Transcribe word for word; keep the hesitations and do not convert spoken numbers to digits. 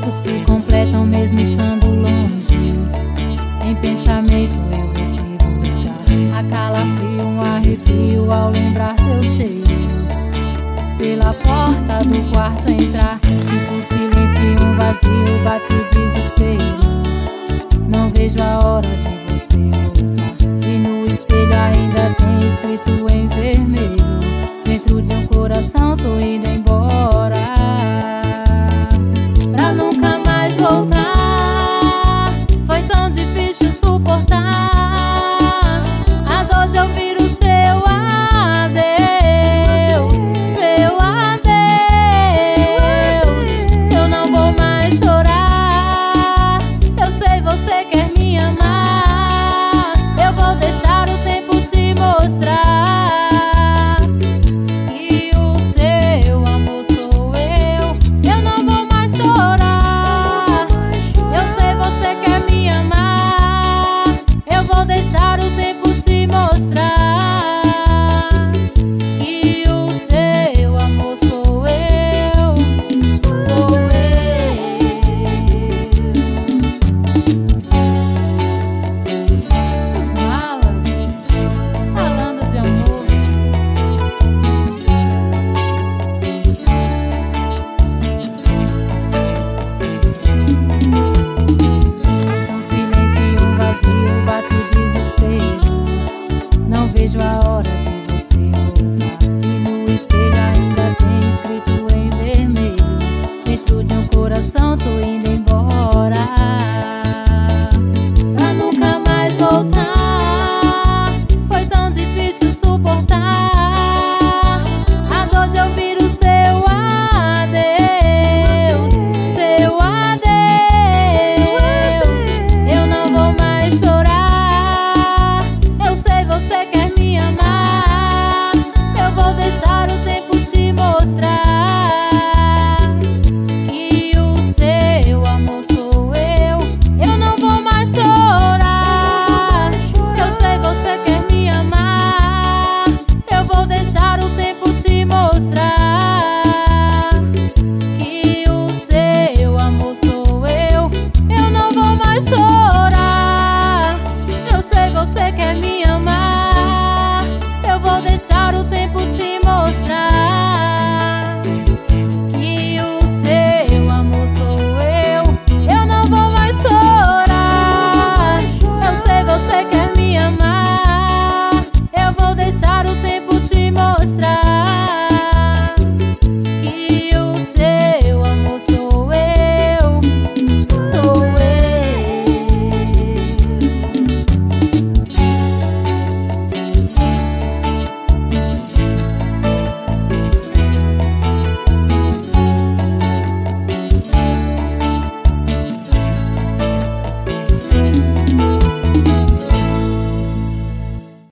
sonhos se completam mesmo estando longe. Em pensamento eu vou te buscar. A calafrio, um arrepio ao lembrar teu cheiro. Pela porta do quarto entrar, sinto o silêncio e um vazio, bate o desespero. Não vejo a hora de você voltar. E no espelho ainda tem escrito em vermelho: dentro de um coração tô indo embora.